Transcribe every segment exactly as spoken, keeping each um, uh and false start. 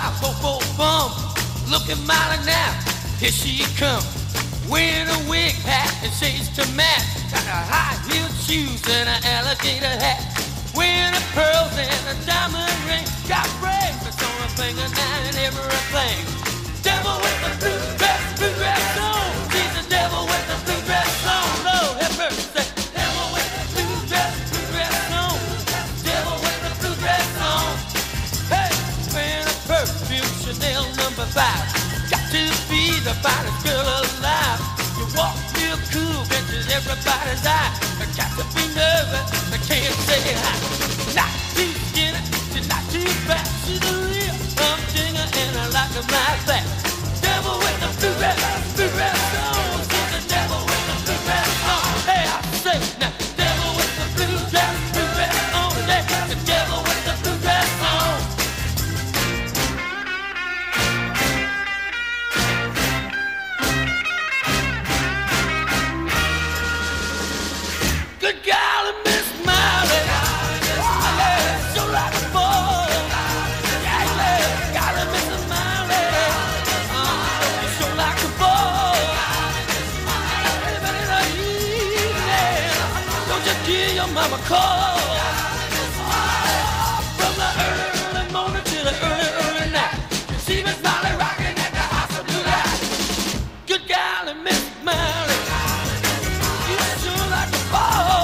five, four, four, bum, looking mighty now. Here she comes, wearing a wig hat and shades to match. Got a high-heeled shoes and an alligator hat. Wearing a pearls and a diamond ring. Got bracelets on her finger now and everything. Devil with the blue dress, blue dress on. She's the devil with the blue dress on. Lord have mercy. Devil with the blue dress, blue dress on. Devil with the blue dress on. Hey, wearing a perfume, Chanel number five. Got to be the finest girl alive. You walk real cool, catches everybody's eye. I got to be nervous, I can't say hi. Not too skinny, she's not too fat. She's a real humdinger and I like her like that. Devil with the blue dress, blue dress on. She's the devil with the blue dress on. Hey, I say now, devil with the blue dress, blue dress on. Yeah, the devil with the blue dress on. Good golly, Miss Miley. Oh, yeah, so like a ball. Yeah, yeah, golly, Miss Miley. Oh, so like a ball. Anybody in the evening, don't you give your mama a call. Oh, from the early morning to the early, early night. You see Miss Miley rocking at the house of blue light. Good golly, Miss Miley. You sure like a ball.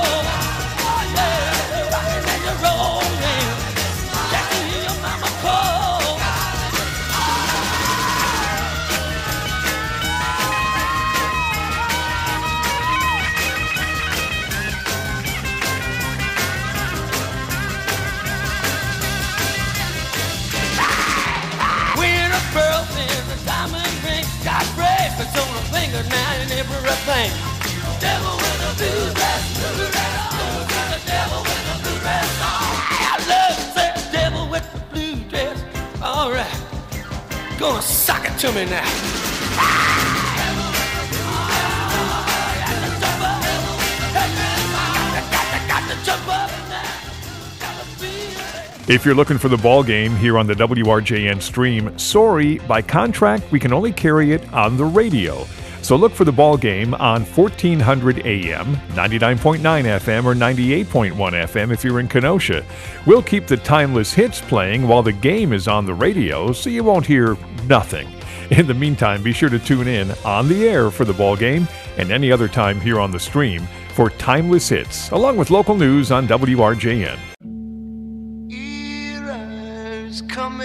Pearls and a diamond ring. Got bracelets on her finger now and everything. Devil with a blue dress, blue dress on. The devil with a blue dress on. I love that devil with the blue dress. All right, go and sock it to me now. If you're looking for the ball game here on the W R J N stream, sorry, by contract, we can only carry it on the radio. So look for the ball game on fourteen hundred A M, ninety-nine point nine F M, or ninety-eight point one F M if you're in Kenosha. We'll keep the timeless hits playing while the game is on the radio, so you won't hear nothing. In the meantime, be sure to tune in on the air for the ball game and any other time here on the stream for timeless hits, along with local news on W R J N. Coming,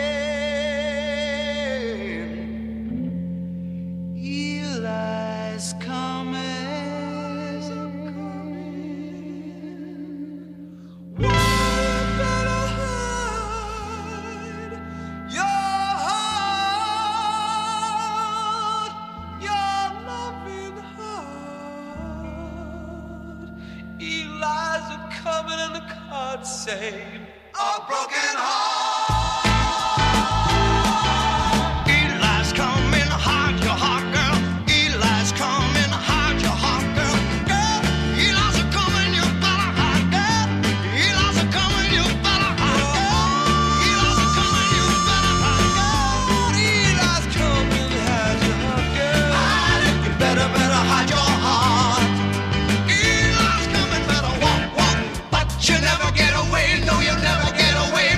Eli's coming. One better hide your heart, your loving heart. Eli's a coming and the cards say a broken heart. Never get away, no, you'll never get away.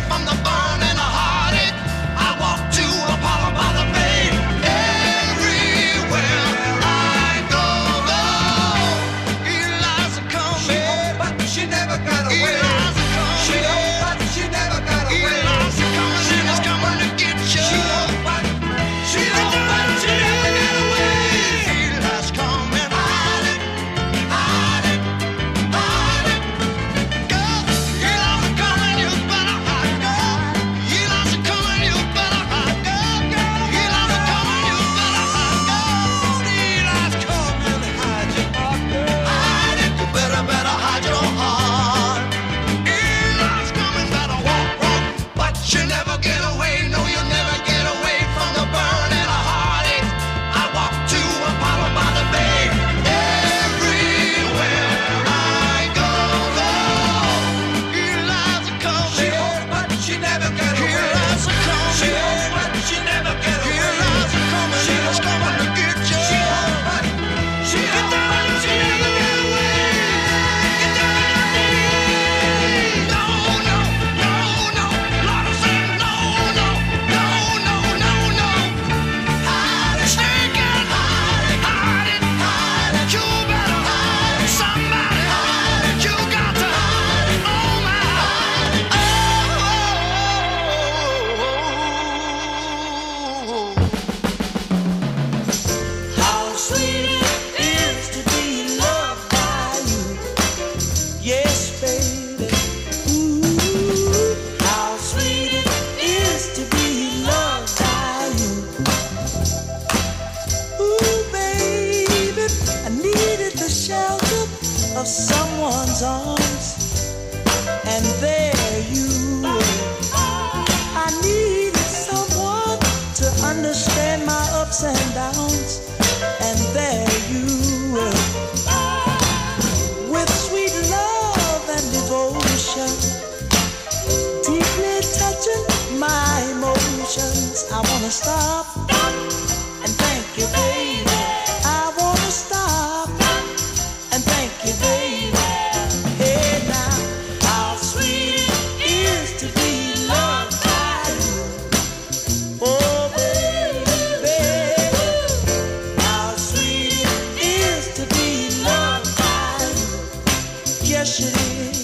wanna stop and thank you, baby. I wanna stop and thank you, baby. Hey now, how sweet it is to be loved by you. Oh baby, how sweet it is to be loved by you. Yes it is.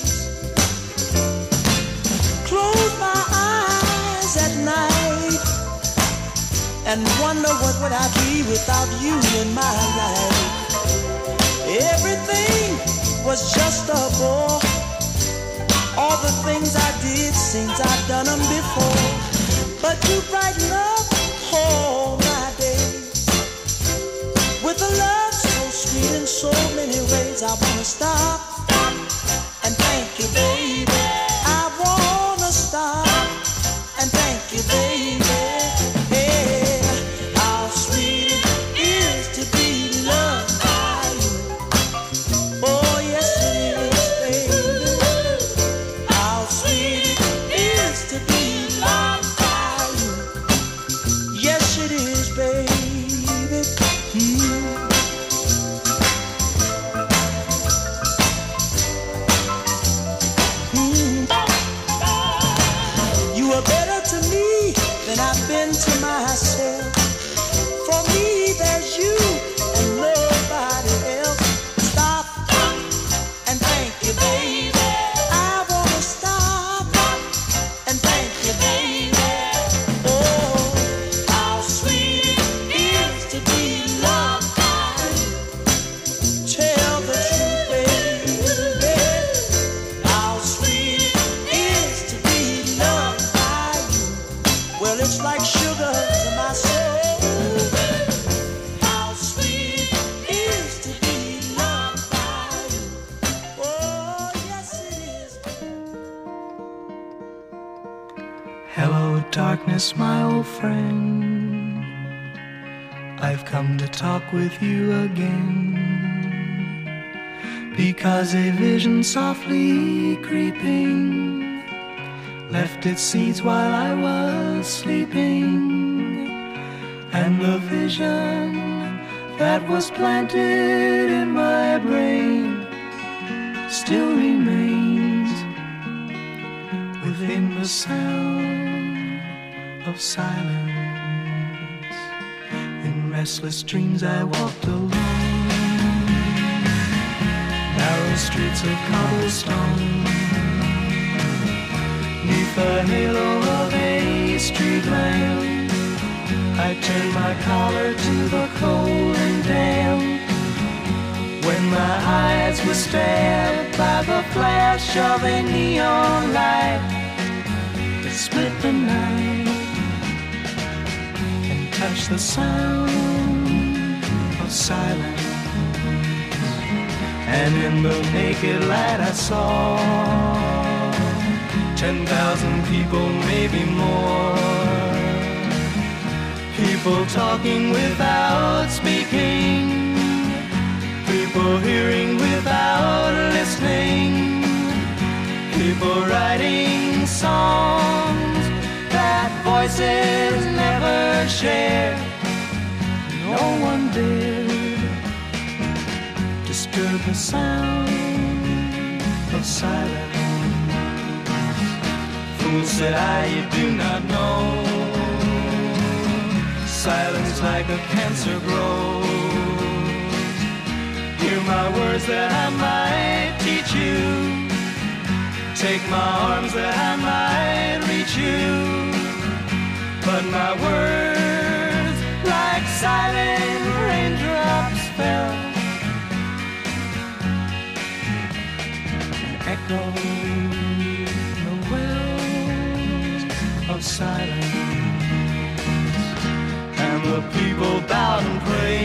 Close my eyes at night and wonder what would I be without you in my life. Everything was just a bore. All the things I did seems I've done them before. But you brighten up all my days with a love so sweet in so many ways. I wanna stop and thank you, baby. I wanna stop and thank you, baby. Hey, how sweet it is to be loved by you. Oh yes it is, baby. How sweet it is to be loved by you. Yes it is, baby. Mm. You are better to me than I've been to myself. For me, there's you and nobody else. Stop and thank you, baby. I wanna stop and thank you, baby. Oh, how sweet it is to be loved by you. Tell the truth, baby. How sweet it is to be loved by you. Well, it's like sugar to my soul. How sweet it is to be loved by you. Oh, yes it is. Hello, darkness, my old friend. I've come to talk with you again. Because a vision softly creeping left its seeds while I was sleeping. And the vision that was planted in my brain still remains within the sound of silence. In restless dreams I walked alone, narrow streets of cobblestone, neath the halo of a street lamp. I turned my collar to the cold and damp. When my eyes were stabbed by the flash of a neon light that split the night and touched the sound of silence. And in the naked light I saw ten thousand people, maybe more. People talking without speaking, people hearing without listening, people writing songs that voices never share. No one dared disturb the sound of silence. Fool, said I, you do not know. Silence like a cancer grows. Hear my words that I might teach you. Take my arms that I might reach you. But my words, like silent raindrops, fell and echoed the wells of silence. And the people bowed and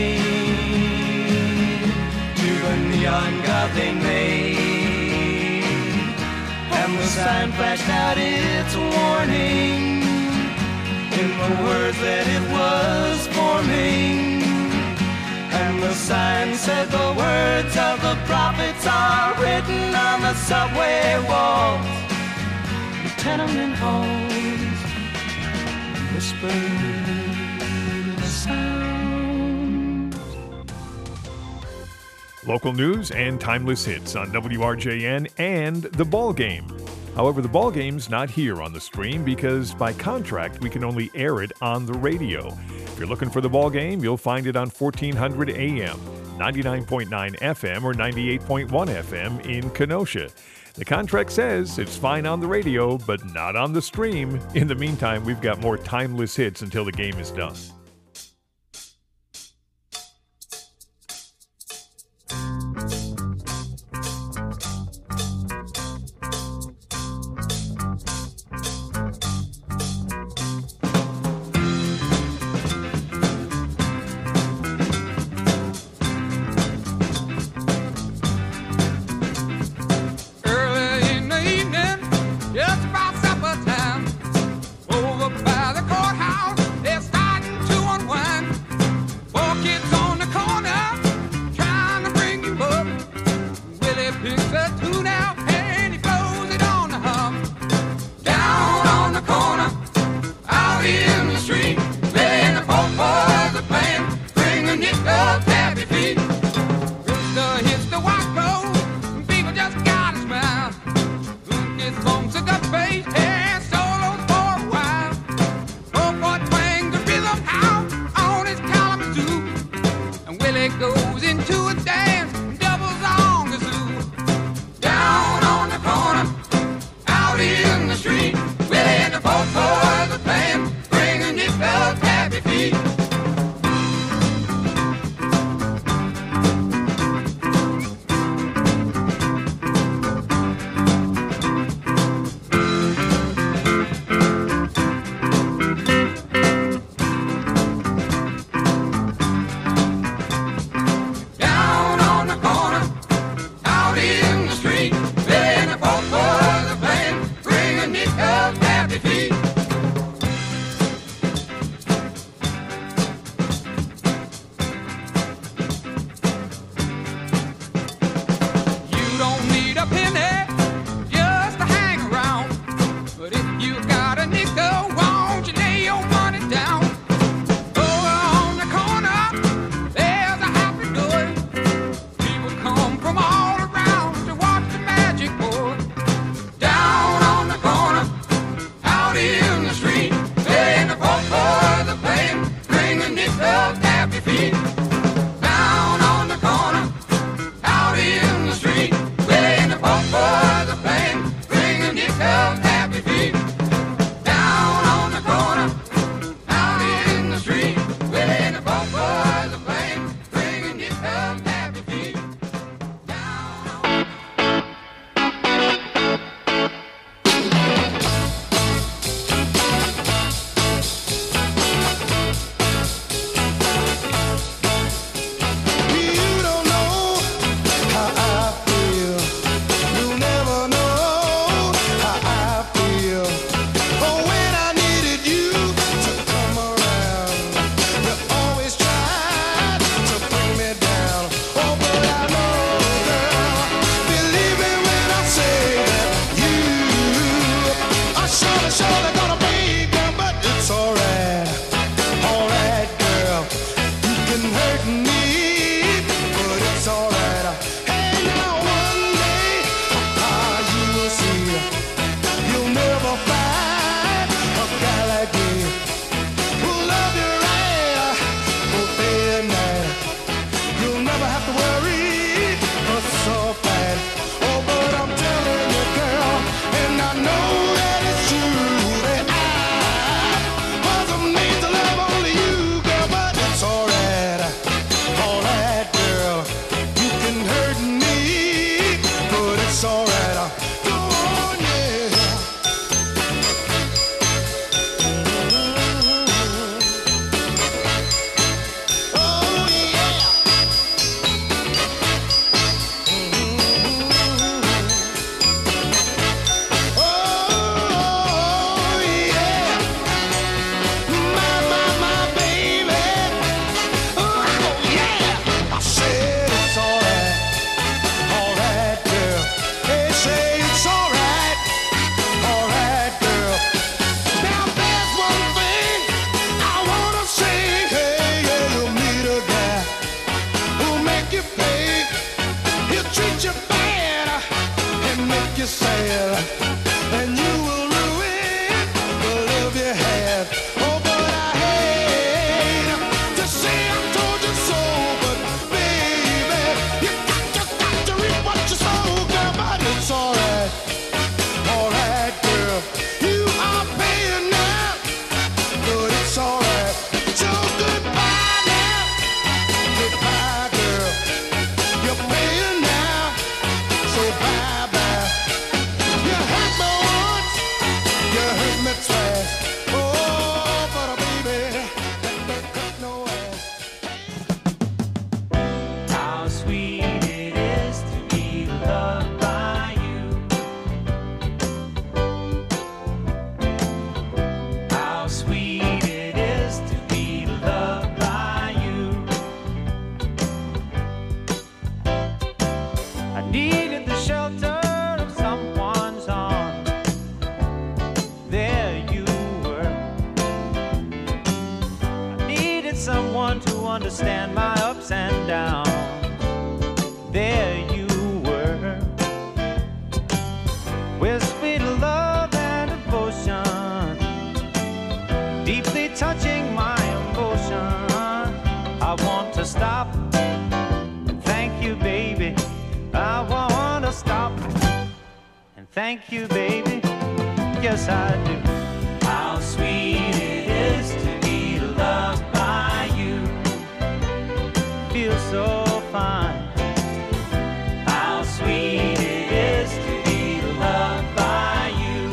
prayed to the neon god they made. And the sign flashed out its warning in the words that it was forming. And the sign said the words of the prophets are written on the subway walls, the tenement halls, whispered Local news and timeless hits on W R J N and The Ball Game. However, The Ball Game's not here on the stream because by contract we can only air it on the radio. If you're looking for The Ball Game, you'll find it on fourteen hundred A M, ninety-nine point nine F M, or ninety-eight point one F M in Kenosha. The contract says it's fine on the radio, but not on the stream. In the meantime, we've got more timeless hits until the game is done. Just about supper time, over by the courthouse, they're starting to one to understand my ups and downs. There you were, with sweet love and devotion, deeply touching my emotion. I want to stop and thank you, baby. I want to stop and thank you, baby. Yes, I do. How sweet it is to be loved by you. Feels so fine. How sweet it is to be loved by you.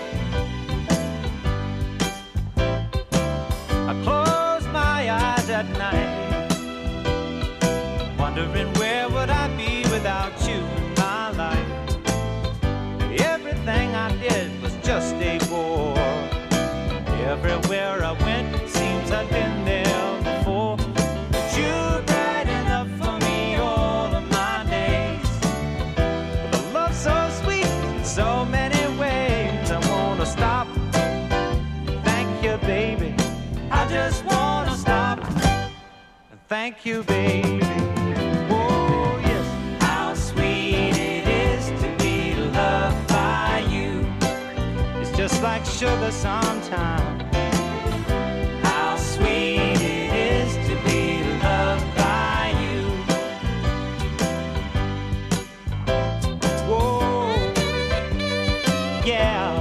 I close my eyes at night, wondering where would I be without you in my life. Everything I did was just a bore. Everywhere I went, it seems I've been there before. But you're bright enough for me all of my days. With a love so sweet in so many ways. I wanna stop and thank you, baby. I just wanna stop and thank you, baby. Oh yes, how sweet it is to be loved by you. It's just like sugar sometimes. How sweet it is to be loved by you. Whoa, yeah.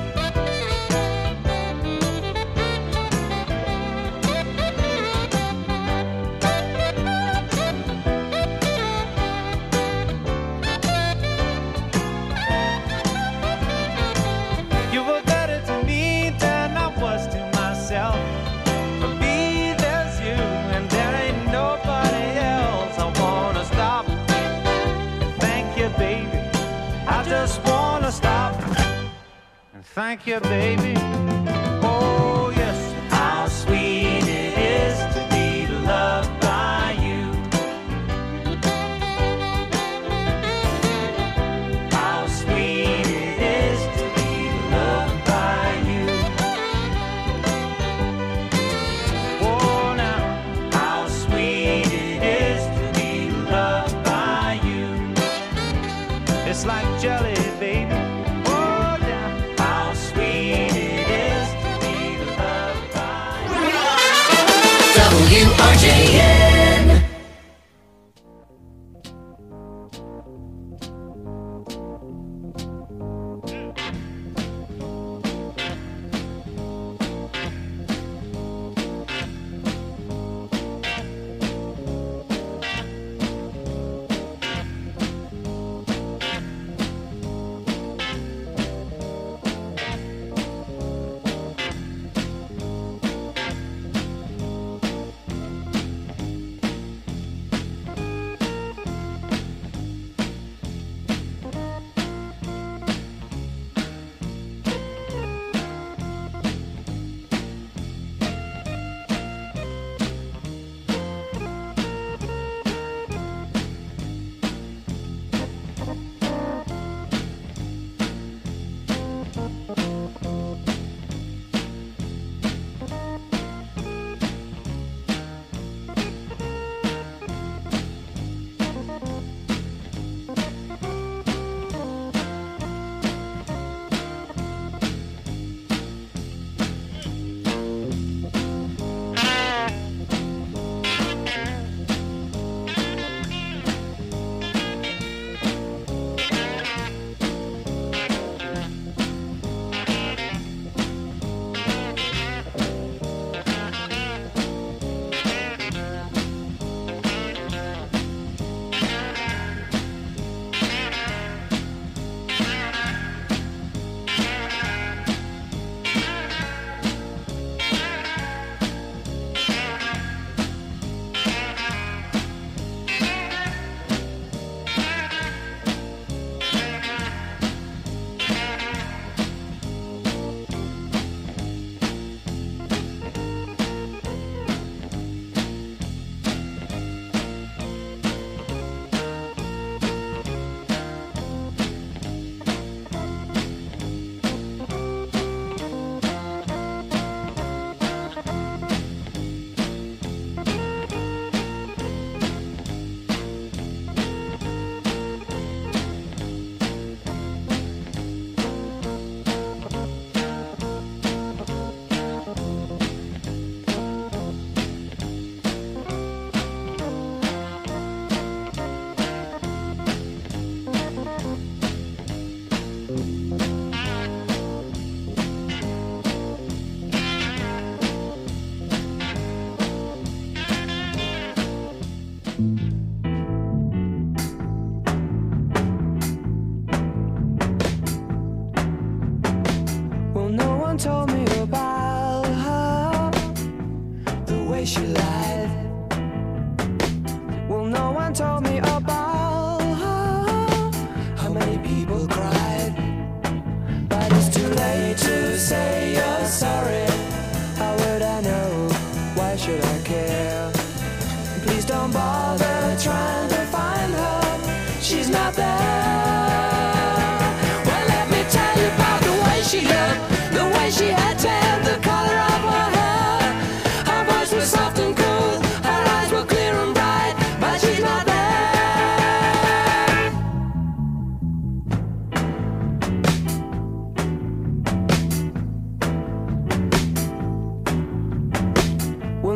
You were better to me than I was to myself. For me, there's you, and there ain't nobody else. I wanna stop and thank you, baby. I just wanna stop and thank you, baby. Oh, yes, how sweet it is to be loved by you. How sweet it is to be loved by you. Oh, now, how sweet it is to be loved by you. It's like jelly, baby. Oh, yeah, how sweet it is to be loved by you. W R J N.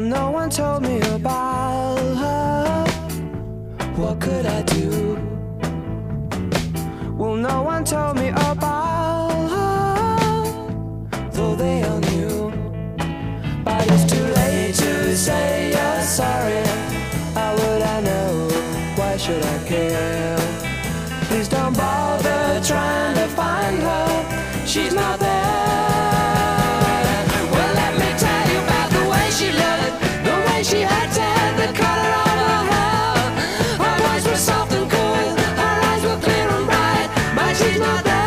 no one told me about her. What could I do? Well, no one told me about her, though they all knew. But it's too late to say you're sorry. How would I know? Why should I care? Please don't bother trying to find her. She's not there. Well, let me tell you about the way she looked, the way she had tan, the color of her hair. Her voice was soft and cool, her eyes were clear and bright, but she's not there.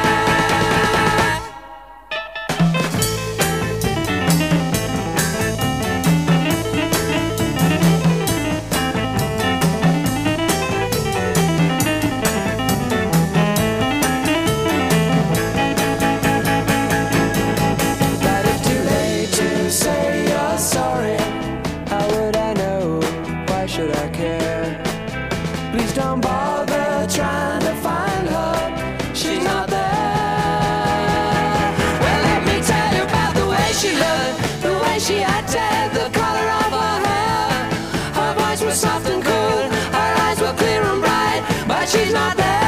Don't bother trying to find her. She's not there. Well, let me tell you about the way she looked, the way she had tan, the color of her hair. Her voice was soft and cool, her eyes were clear and bright, but she's not there.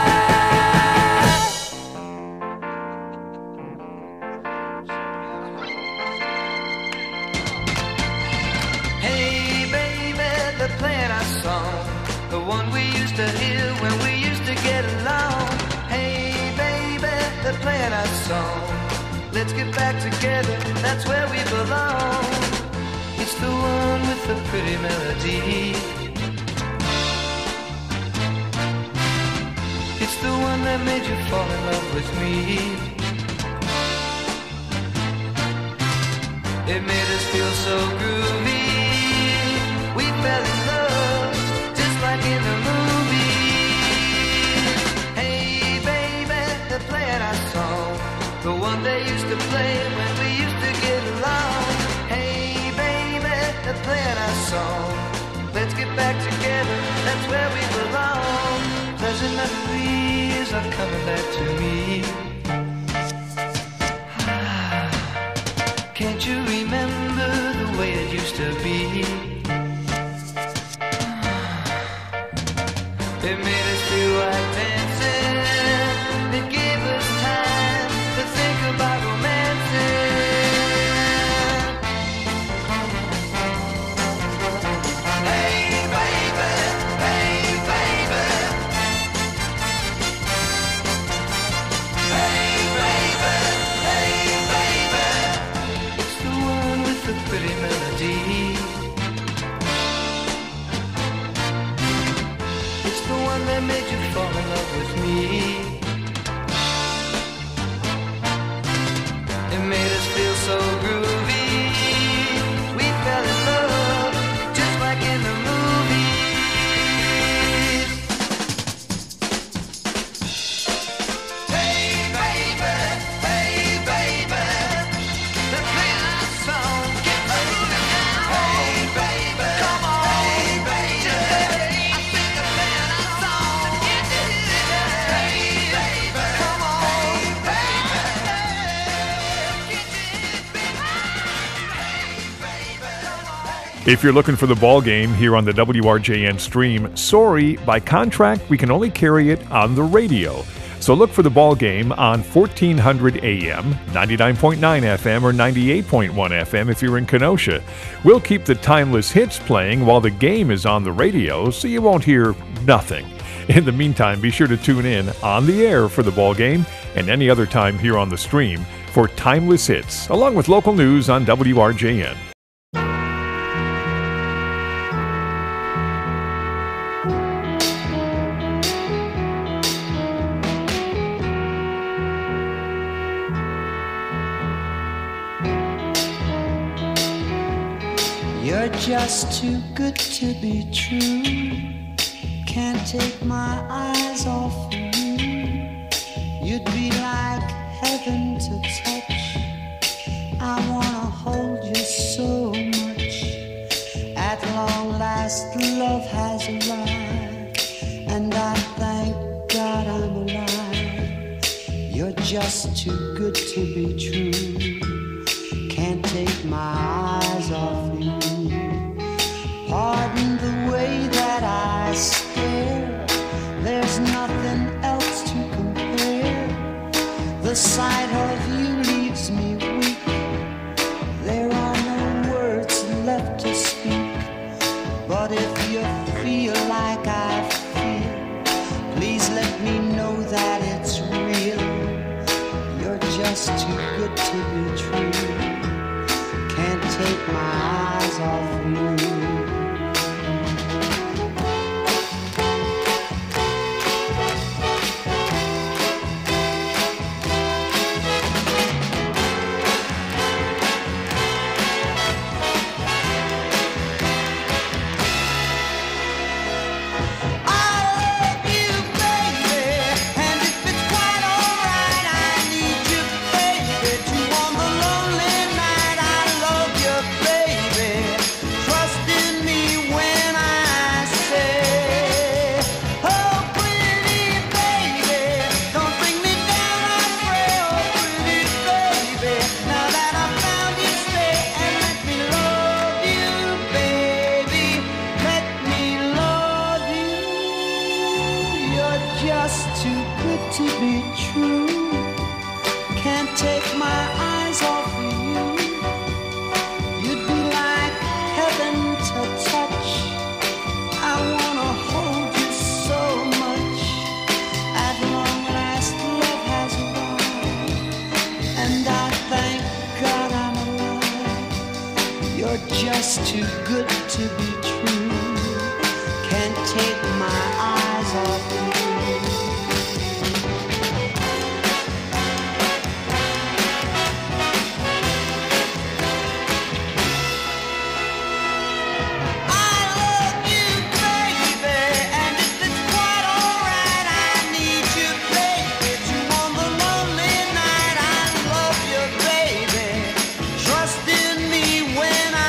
Hey, baby, they're playing our song, the one we used to hear when we used to get along. Hey, baby, they're playing our song. Let's get back together, that's where we belong. It's the one with the pretty melody. It's the one that made you fall in love with me. It made us feel so groovy. We fell in love just like in the movies. Hey, baby, they're playing our song, the one they used to play when we used to get along. Hey, baby, they're playing our song. Let's get back together, that's where we belong. Pleasant memories are coming back to me. Can't you remember the way it used to be? It made us feel like dancing. It gave us time to think about romancing. Hey, baby, hey, baby. Hey, baby, hey, baby. It's the one with the pretty melody. The one that made you fall in love with me. It made us feel so groovy. We fell in love just like in the movies. Hey, baby, hey, baby. They're playing our song. Get moving now. Hey, baby, come on. Hey, baby. I think they're playing our song. Get it. Hey, baby, come on. Hey, If you're looking for the ball game here on the W R J N stream, sorry, by contract, we can only carry it on the radio. So look for the ball game on fourteen hundred A M, ninety-nine point nine F M, or ninety-eight point one F M if you're in Kenosha. We'll keep the timeless hits playing while the game is on the radio, so you won't hear nothing. In the meantime, be sure to tune in on the air for the ball game and any other time here on the stream for timeless hits, along with local news on W R J N. You're just too good to be true. Can't take my eyes off of you. You'd be like heaven to touch. I wanna hold you so much. At long last, love has arrived, and I thank God I'm alive. You're just too good to be true. Can't take my eyes off you. take my eyes off you. Just too good to be true. Can't take my eyes off you. I love you, baby, and if it's quite alright, I need you, baby, to on the lonely night. I love you, baby. Trust in me when I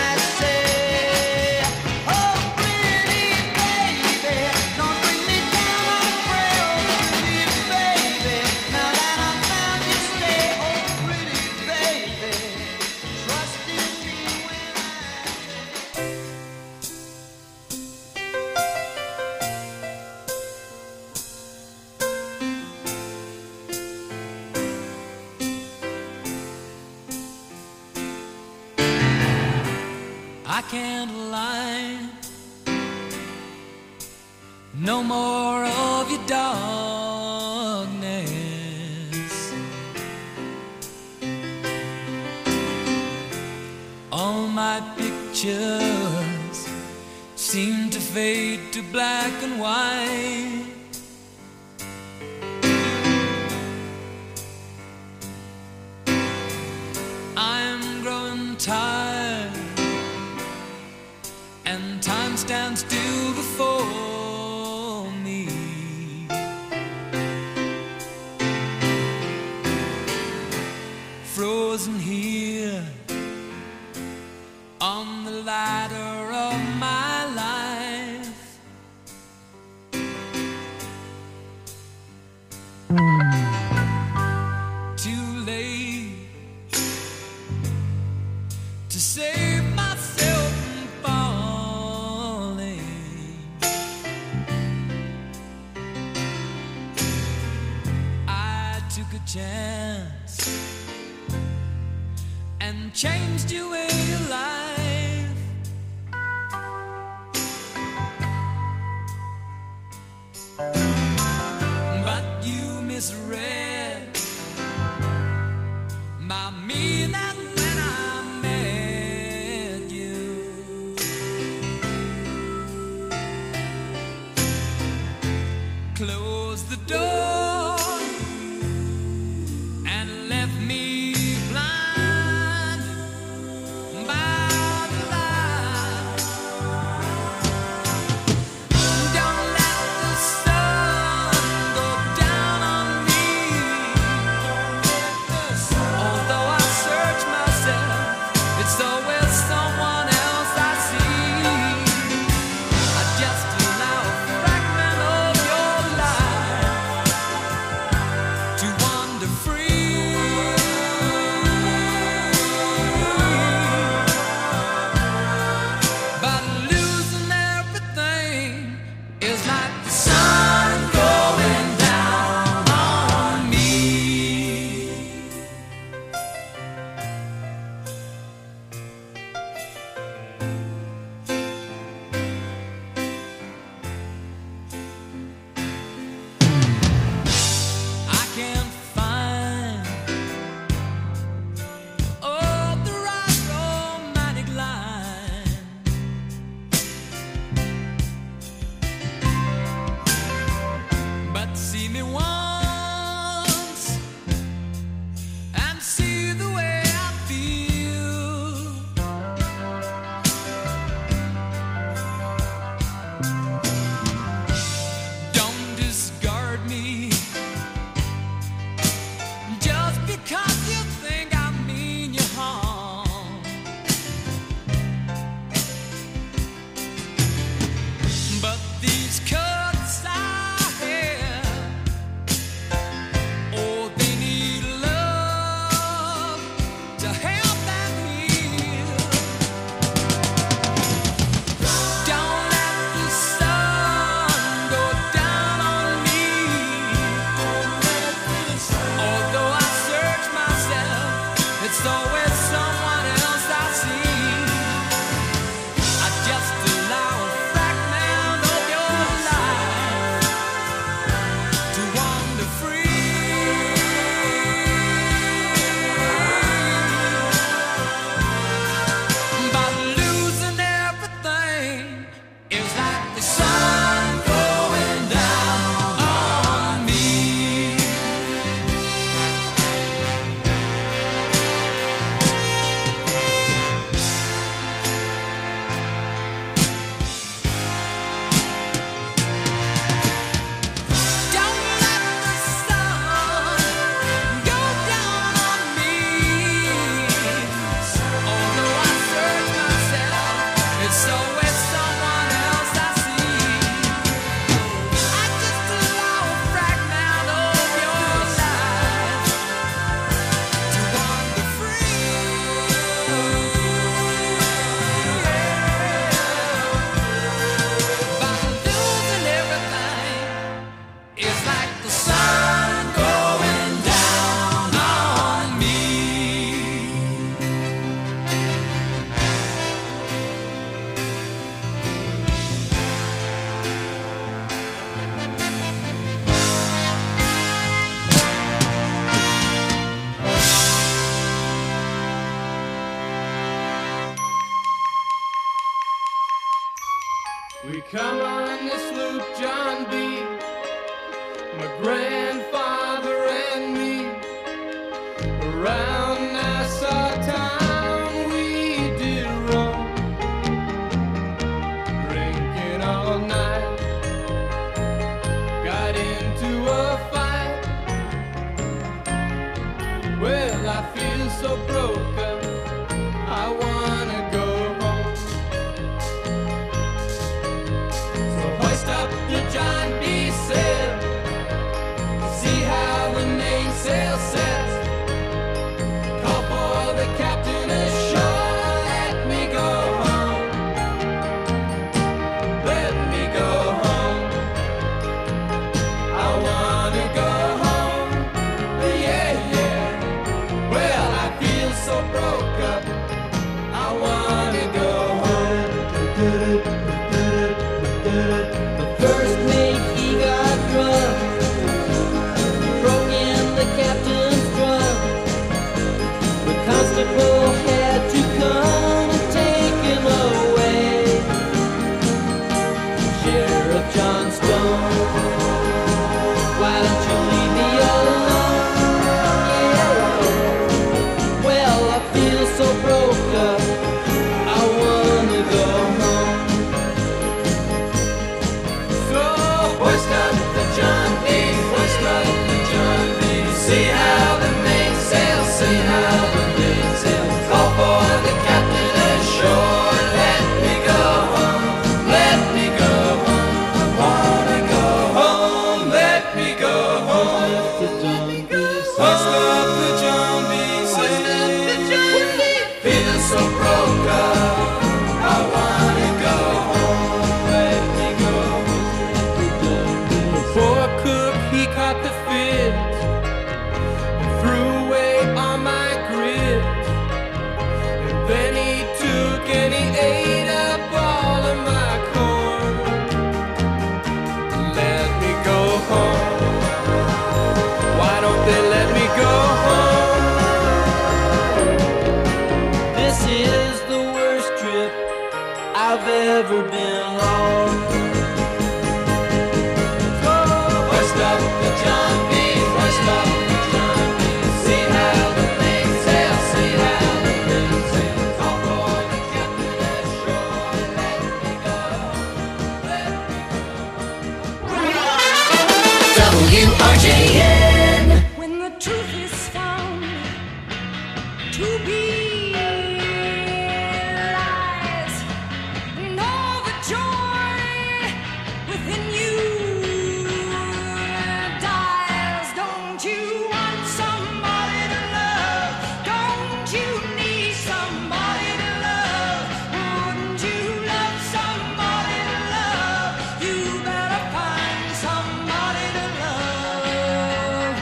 I can't lie. No more of your darkness. All my pictures seem to fade to black and white. I'm growing tired, and time stands still before me. Frozen here on the ladder of my life. Too late to save myself from falling. I took a chance and changed your way of life. But you misread my meaning when I met you. Closed the door and left me blind. We come on this loop, John B., my grandfather and me, around Nassau town we did roam, drinking all night, got into a fight. Well, I feel so broke up, I wanna go home. So hoist up the John B. sail, see how the mainsail sets. Call for the captain ashore, let me go home. Let me go home. I wanna go home. Yeah, yeah. Well, I feel so broke up, I wanna go home. The first mate, he got drunk, broke in the captain's drum. The constable had to come and take him away. Sheriff John Stone, why don't you leave me alone? Yeah. Well, I feel so broke up, I wanna go home. So hoist up the John B., hoist up the John B. See how the mainsail, see how the mainsail. Call for the captain ashore, let me go home, let me go home. I wanna go home, let me go home. Hoist up the John B., hoist up the John B. Feel so broke up, I wanna go home, let me go home. Poor cook, he caught the fit and threw away all my grit. And then he took and he ate up all of my corn. Let me go home. Why don't they let me go home? This is the worst trip I've ever been on. Hoist up the John B., hoist up the John B. See how the mainsail, see how the mainsail. Call for the captain ashore, let me go, let me W R J N. When the truth is found to be lies, and all the joy within you dies. Don't you want somebody to love? Don't you need somebody to love? Wouldn't you love somebody to love? You better find somebody to love.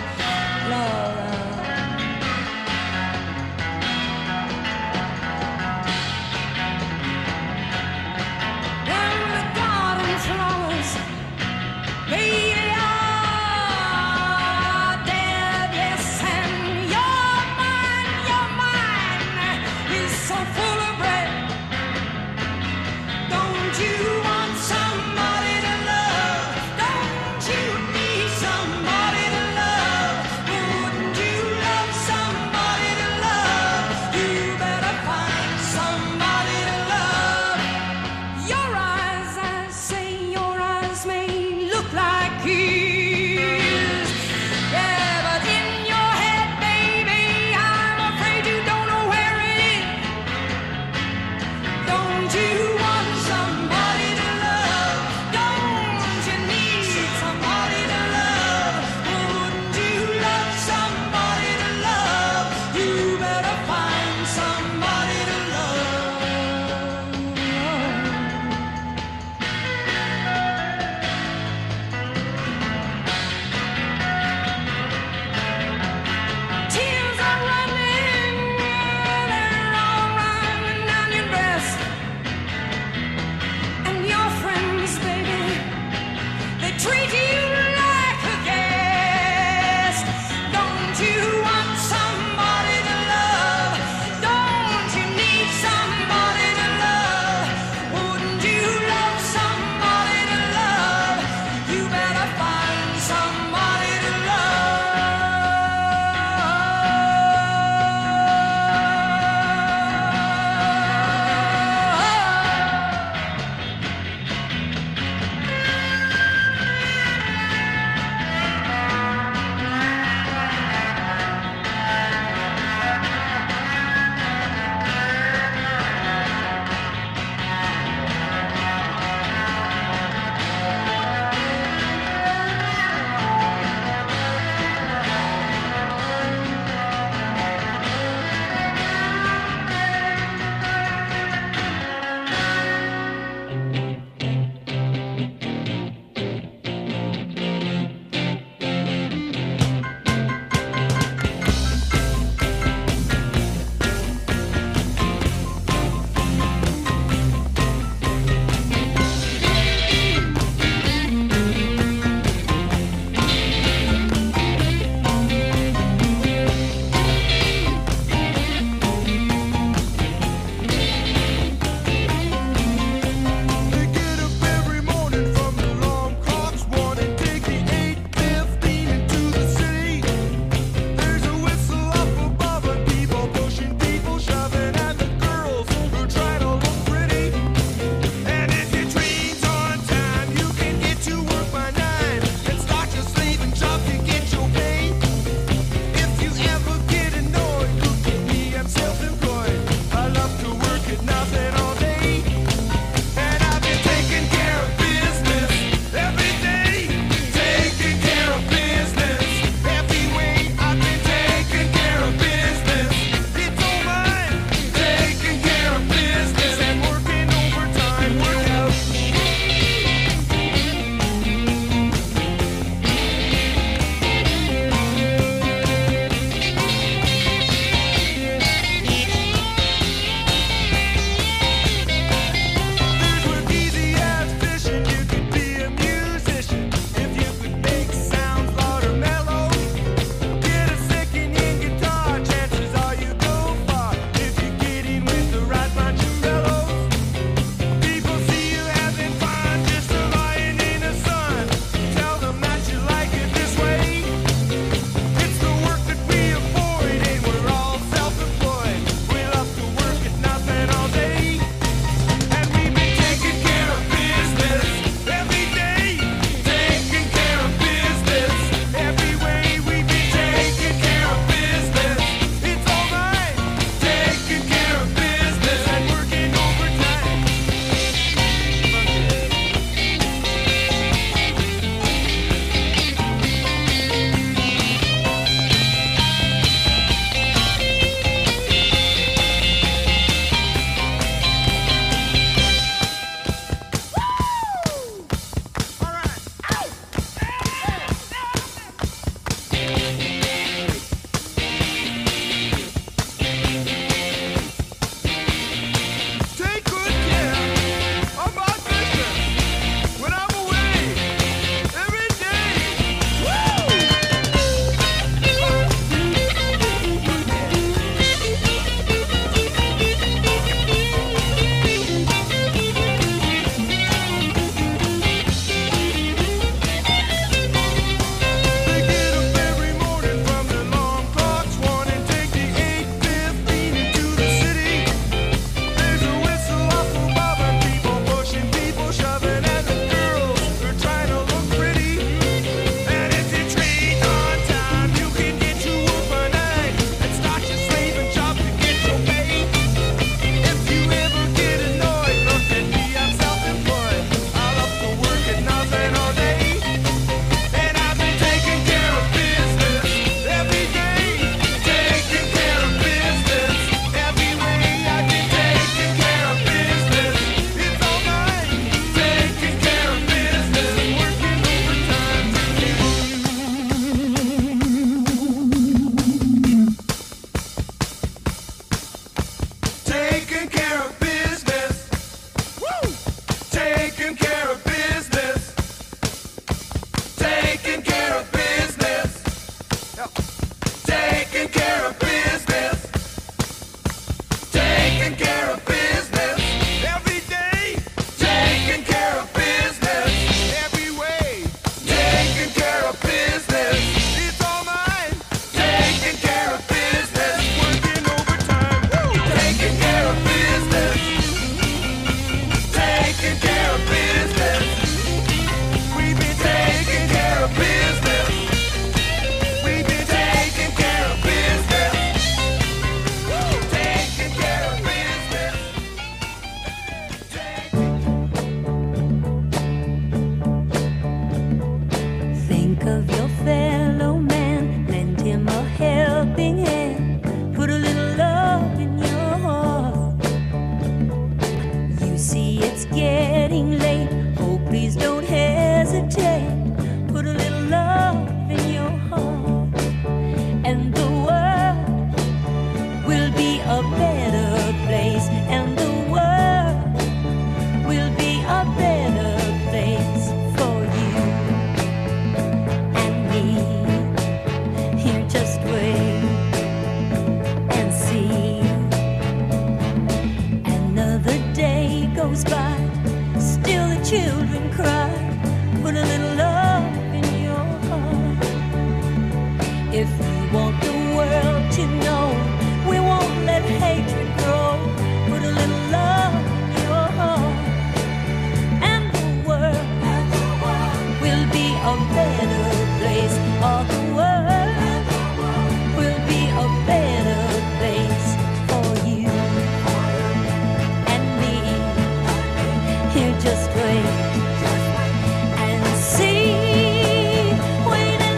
goes by, still the children cry. Put a little love in your heart. If you want the world to know, we won't let hatred grow. Put a little love in your heart, and the world will be a better place. All the world will be a better place for you and me. Here, just wait and see. Wait and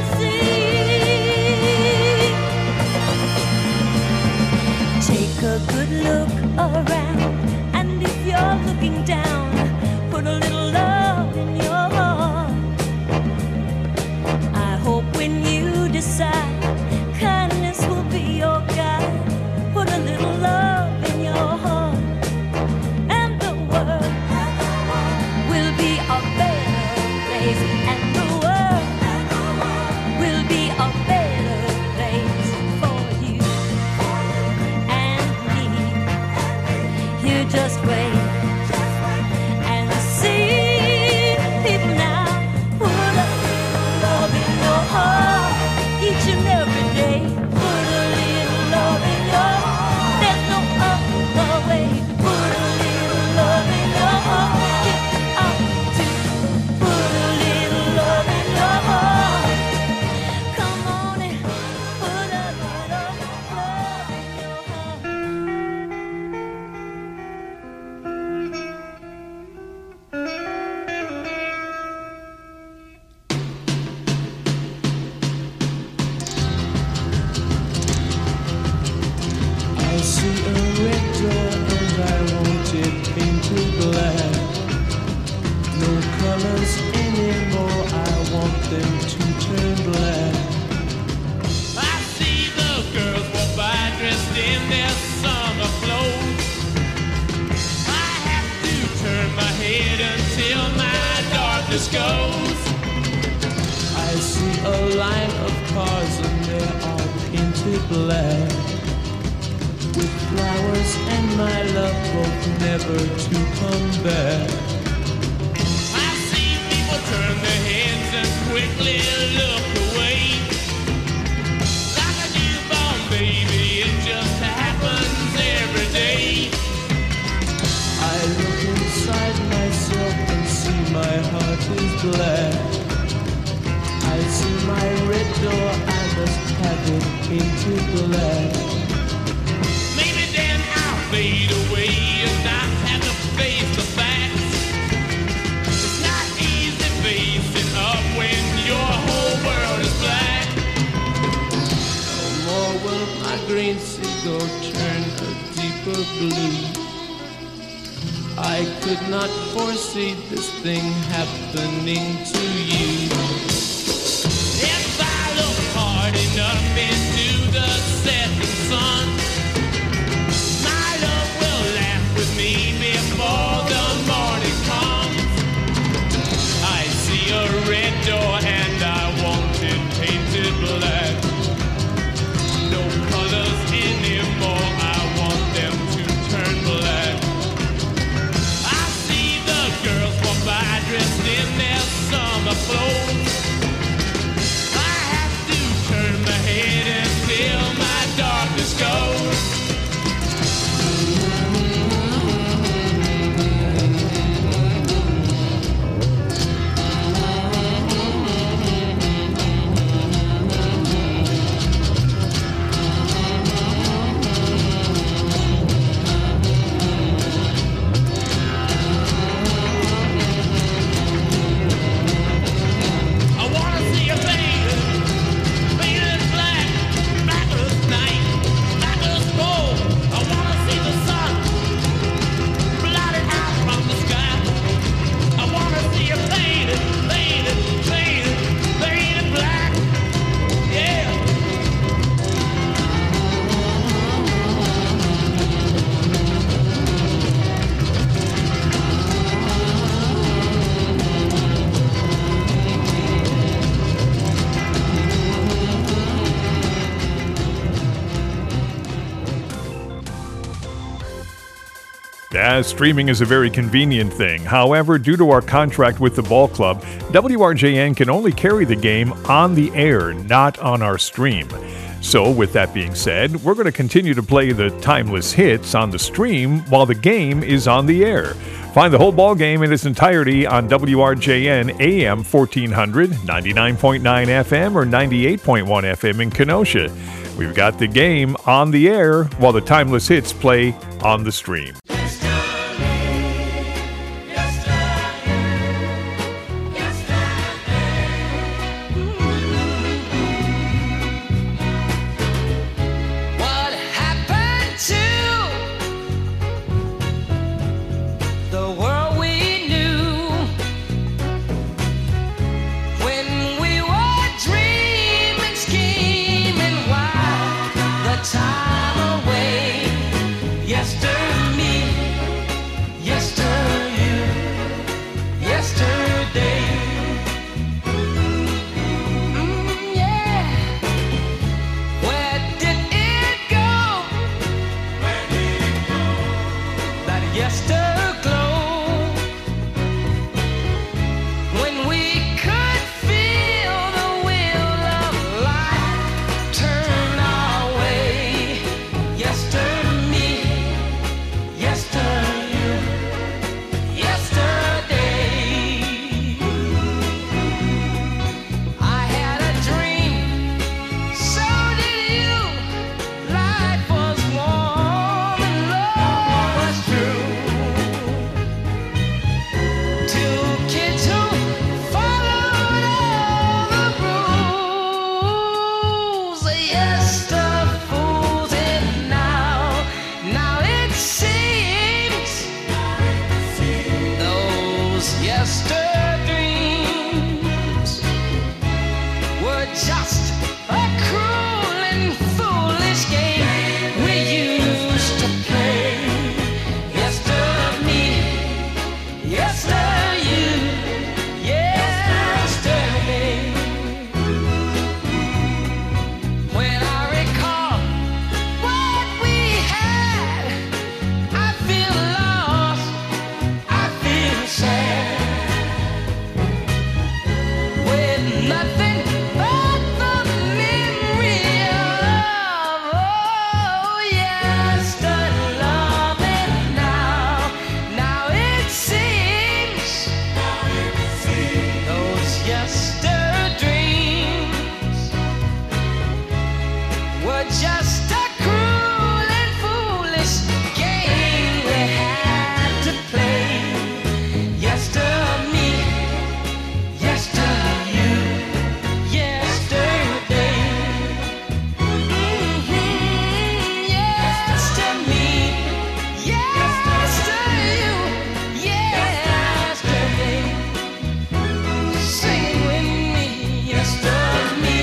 see. Take a good look around, and if you're looking down, put a little love in your heart. I hope when you decide, kindness will be your guide. Put a little love in your heart, and the world will be a better place. And the world will be a better place for you and me. You just wait and see. People now, put a little love in your heart each and every day. Put a little love in your heart. There's no other way. Put a little love in your heart. Get out to put a little love in your heart. Come on and put a little love in your heart. I see a red door and I want it painted black. No colors anymore, I want them to turn black. I see the girls walk by dressed in their summer clothes. I have to turn my head until my darkness goes. I see a line of cars and they are painted black, with flowers and my love both never to come back. I see people turn their heads and quickly look away. Like a newborn baby, it just happens every day. I look inside myself and see my heart is black. I see my red door, I must have it painted black. Maybe then I'll fade away and not have to face the facts. It's not easy facing up when your whole world is black. No more will my green seagull turn a deeper blue. I could not foresee this thing happening to you. If I look hard enough into the setting sun, my love will laugh with me before the morning comes. I see a red door and I want it painted black. No colors anymore, I want them to turn black. I see the girls walk by dressed in their summer clothes. Yeah, streaming is a very convenient thing. However, due to our contract with the ball club, W R J N can only carry the game on the air, not on our stream. So, with that being said, we're going to continue to play the timeless hits on the stream while the game is on the air. Find the whole ball game in its entirety on W R J N A M fourteen hundred, ninety-nine point nine F M, or ninety-eight point one F M in Kenosha. We've got the game on the air while the timeless hits play on the stream. What happened to the world we knew when we were dreaming, scheming, while the time away? Yester me, yester you, yesterday. Mm, yeah. Where did it go? Where did it go? That yesterglow, when we could feel the wheel of life turn our way. Yester me, yester you, yesterday. I had a dream, so did you. Life was warm and love was true. Two kids who followed all the rules. Yes, the fools and now, now it seems those yester dreams were just a cruel and foolish game we used to play. Yester me, yester you, yesterday. When I recall what we had, I feel lost, I feel sad, with nothing but the memory of, oh, yester love. And now, now it seems those yester dreams were just a cruel and foolish game we had to play. Yester me, yester you, yesterday. Mhm, yester me, yester you, yesterday. Sing with me, yester me,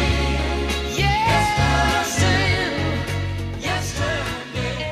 yester you, yesterday.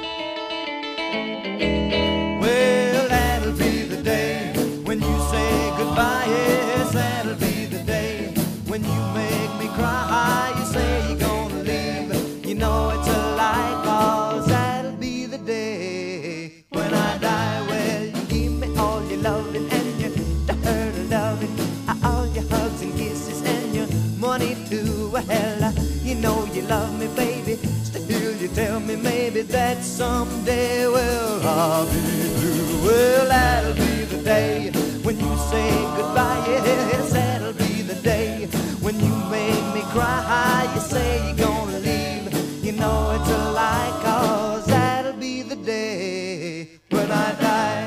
Well, that'll be the day when you say goodbye. Yes, that'll be the day when you make me cry. You say you're gonna leave. You know it's a lie, 'cause that'll be the day when I die. Well, you give me all your loving and your hurt loving, all your hugs and kisses and your money too. Well, you know you love me, baby. Still, you tell me maybe that someday, well, I'll be blue. Well, that'll be the day when you say goodbye. Yes, that'll be the day when you make me cry. You say you're gonna leave. You know it's a lie, 'cause that'll be the day when I die.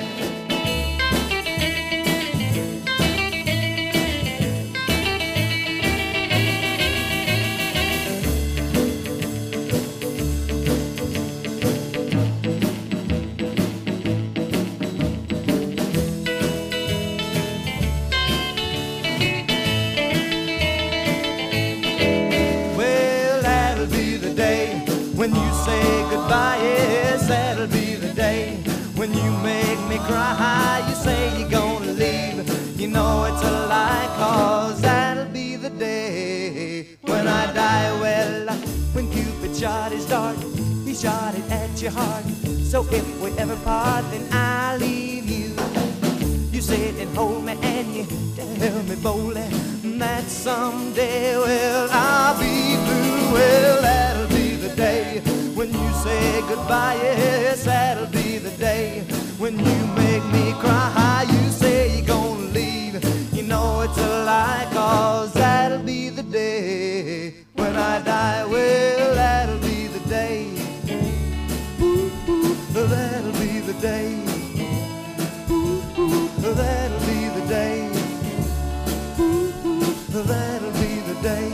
Well, that'll be the day when you say goodbye. Yes, that'll be the day when you make me cry. You say you're gonna leave. You know it's a lie, 'cause that'll be the day when I die. Well, when Cupid shot his dart, he shot it at your heart. So if we ever part, then I leave you. You sit and hold me and you tell me boldly that someday, well, I'll be through. Well, that'll be the day when you say goodbye. Yes, that'll be the day when you make me cry. You say you're gonna leave, you know it's a lie, 'cause that'll be the day when I die. Well, that'll be the day. Ooh, ooh, that'll be the day. Ooh, ooh, that'll be the day. Ooh, ooh, that'll be the day.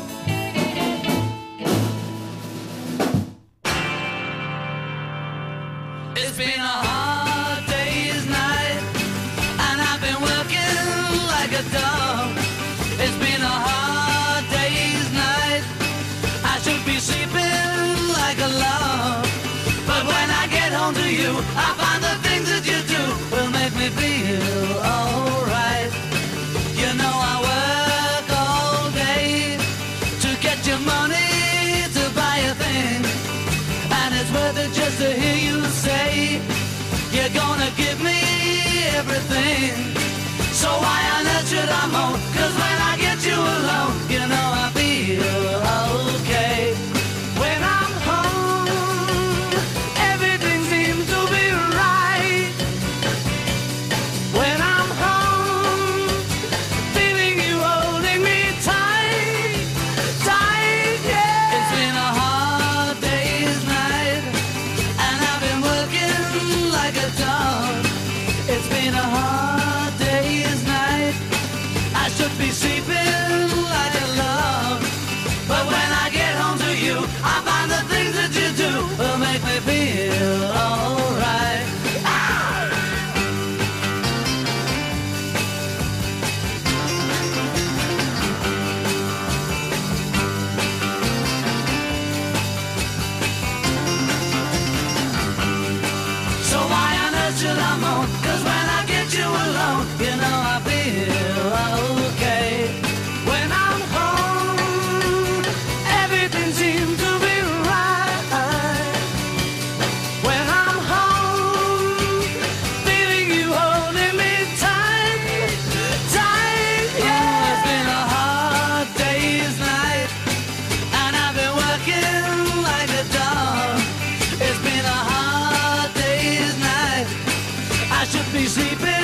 It's been a hard day's night, and I've been working like a dog. It's been a hard day's night. I should be sleeping like a log. But when I get home to you, I find the things that you do will make me feel alright. You know I work all day to get your money to buy a thing, and it's worth it just to hear you say you're gonna give me everything. So why on earth should I moan? 'Cause when I get you alone, you know I feel okay. When I'm home, everything seems to be right. When I'm home, feeling you holding me tight, tight, yeah. It's been a hard day's night, and I've been working like a dog. It's been a hard day's night. I should be sleeping like a log. But when I get home to you, I find the things that you do will make me feel alright. So why on earth should I moan? 'Cause when I get you alone, you know I feel okay. When I'm home, everything seems to be right. When I'm home, feeling you holding me tight, tight, yeah. It's been a hard day's night, and I've been working like a dog. It's been a hard day's night. I should be sleeping